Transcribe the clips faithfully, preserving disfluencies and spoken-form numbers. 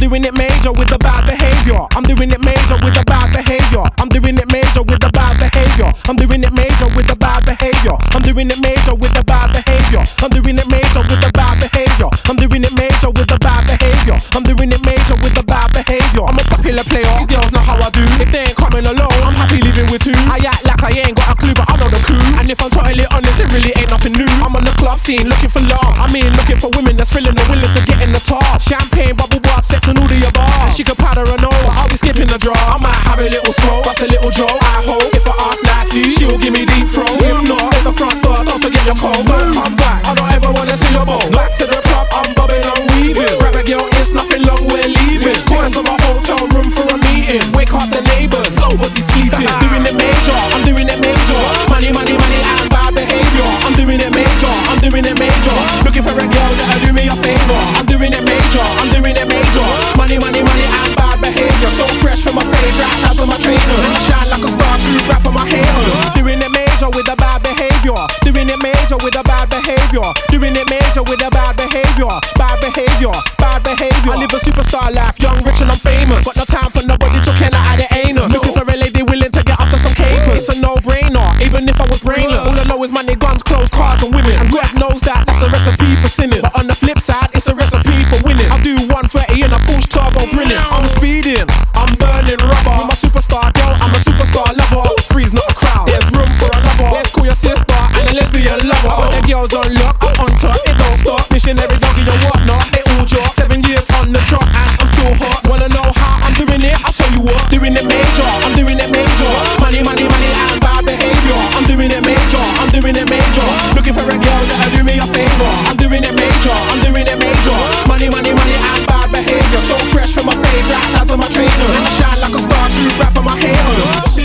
doing it major with the bad behavior. I'm doing it major with the bad behavior. I'm doing it major with the bad behavior. I'm doing it major with the bad behavior. I'm doing it major with the bad behavior. I'm doing it major with the bad behavior. I'm doing it major with the bad behavior. I'm doing it major with the bad behavior. I'm a popular player. These girls know how I do. If they ain't coming alone, I'm happy living with two. I act like I ain't got a clue, but I know the coup. And if I'm totally honest, it really ain't nothing new. I'm on the club scene looking for love. I mean, looking for women that's feeling and willing to get in the tub. Champagne, bubble bath, sex and all the above. She can powder and all, but I'll be skipping the draw. I might have a little smoke, that's a little joke. I hope if I ask nicely, she'll give me deep throat. If not, there's a front door, don't forget your code. Don't come back, I don't ever wanna see your bowl. Back to the club, I'm bobbing, I'm weaving. Grab a girl, it's nothing long, we're leaving. Turn to my hotel room for a meeting. Wake up the neighbours, nobody's sleeping. Doing it major, I'm doing it major. Money, money, money and bad behavior. I'm doing it major, I'm doing it major. Looking for a girl that'll do me a favor. I'm doing it major, I'm doing it major. Money, money, money and bad behavior. So fresh from my face, right out to my trainers. Shine like a star, too bright for my haters. Doing it major with the bad behavior. Doing it major with the bad behavior. Doing it major with the bad behavior. Bad behavior, bad behavior. I live a superstar life, young, rich and I'm famous. But no time for nobody to care out of the anus. Looking for a lady willing to get after some capers. It's a no-brainer, even if I was brainless. All I know is money, guns, clothes, cars and women. And God knows that that's a recipe for sinning. But on the flip side, it's a recipe for winning. I do one thirty and I push turbo grinning. I'm speeding, I'm burning rubber. I'm a superstar girl, I'm a superstar lover. Three's not a crowd, there's room for another. Let's call your sister and a lesbian lover. I got the girls on lock, I'm on top, it don't stop. Missionary doggy and whatnot, they all drop. Seven years on the trot and I'm still hot. Wanna know how I'm doing it? I'll tell you what. Doing it major, I'm doing it major. Money, money, money and bad behavior. I'm doing it major, I'm doing it major. Looking for a girl that'll do me a favor. I'm doing it major, I'm doing it major. Money, money, money and bad behavior. So fresh from my fade, right out to my trainers. Shine like a star, too bright for my haters.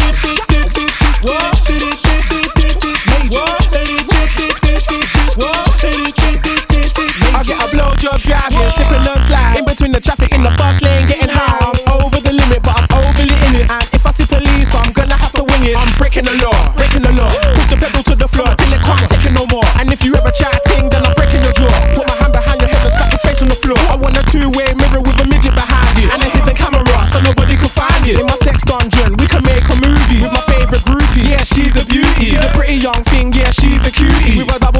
I get a blowjob driving, slipping and slide in between the traffic in the fast lane, getting high. I'm over the limit, but I'm overly in it. And if I see police, I'm gonna have to wing it. I'm breaking the law, breaking the law. Push the pedal to the floor till it can't take it no more. And if you ever try a ting, then I'm breaking your jaw. Put my hand behind your head and smack your face on the floor. I want a two-way mirror with a midget behind it and a hidden camera so nobody can find it. In my sex dungeon, we can make a movie with my favorite groupie. Yeah, she's a beauty. She's a pretty young thing. Yeah, she's a cutie with a double